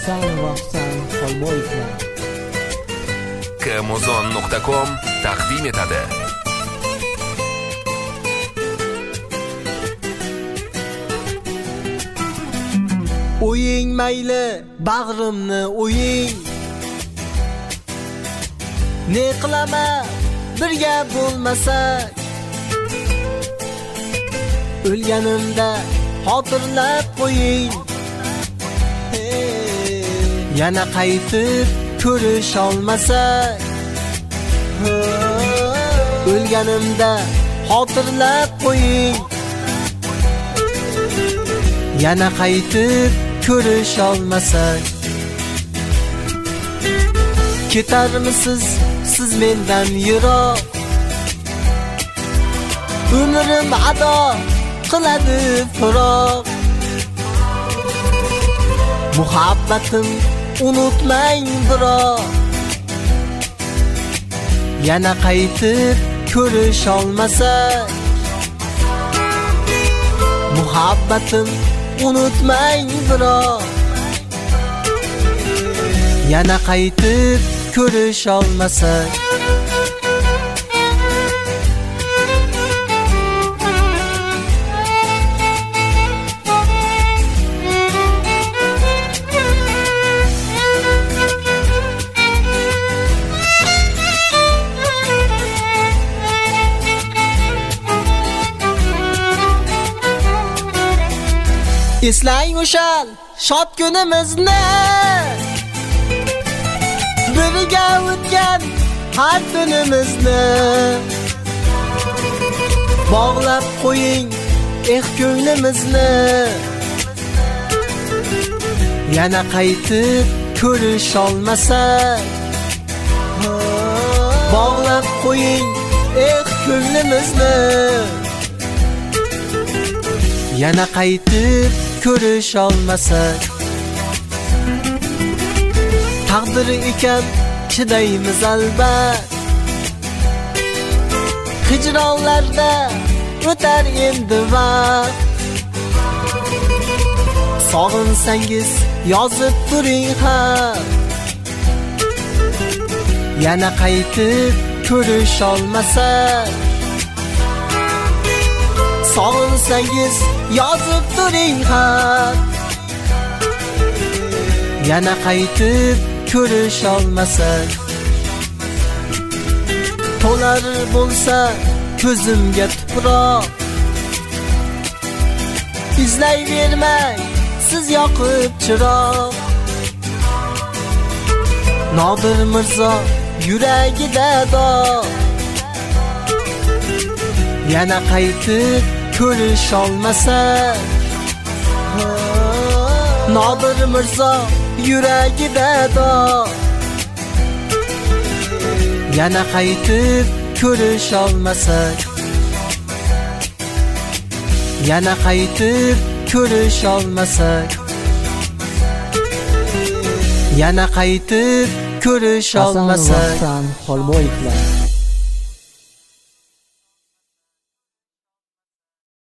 Hasan Rohsan Xolboyevlar. kmozon.com taqdim etadi. O'ying mayli, bag'rimni o'ying. Ne qilama, birga bo'lmasak. O'lganimda xotirlab qo'ying. Yana qaytib ko'rish olmasak. O'lganimda xotirlab qo'ying. Yana qaytib ko'rish olmasak. Ketarmisiz siz mendan yiroq? Umrim ado qiladi firoq. Muhabbatim unutmang biroq. Yana qaytib ko'rish olmasak. Muhabbatim unutmang biroq. Yana qaytib ko'rish olmasak. Eslang o'sha shod kunimizni, birga o'tgan har tunimizni. Bog'lab qo'ying ko'nglimizni. Yana qaytib ko'rish olmasak. Bog'lab qo'ying ko'nglimizni. Yana qaytib ko'rish olmasak. Taqdir ekan chidaymiz albat. Hijronlarda o'tar endi vaqt. Sog'insangiz yozib turing xat. Yana qaytib ko'rish olmasak. Sog'insangiz yozib turing xat. Yana qaytib ko'rish olmasak. To'lar bo'lsa ko'zimga tuproq. Izlayvermang siz yoqib chiroq. Nodir Mirzo yuragida dog'. Yana qaytib ko'rish olmasak. Nodir Mirzo yuragida dog'. Yana qaytib ko'rish olmasak. Yana qaytib ko'rish olmasak. Yana qaytib ko'rish olmasak. Hasan Rohsan Xolboyevlar.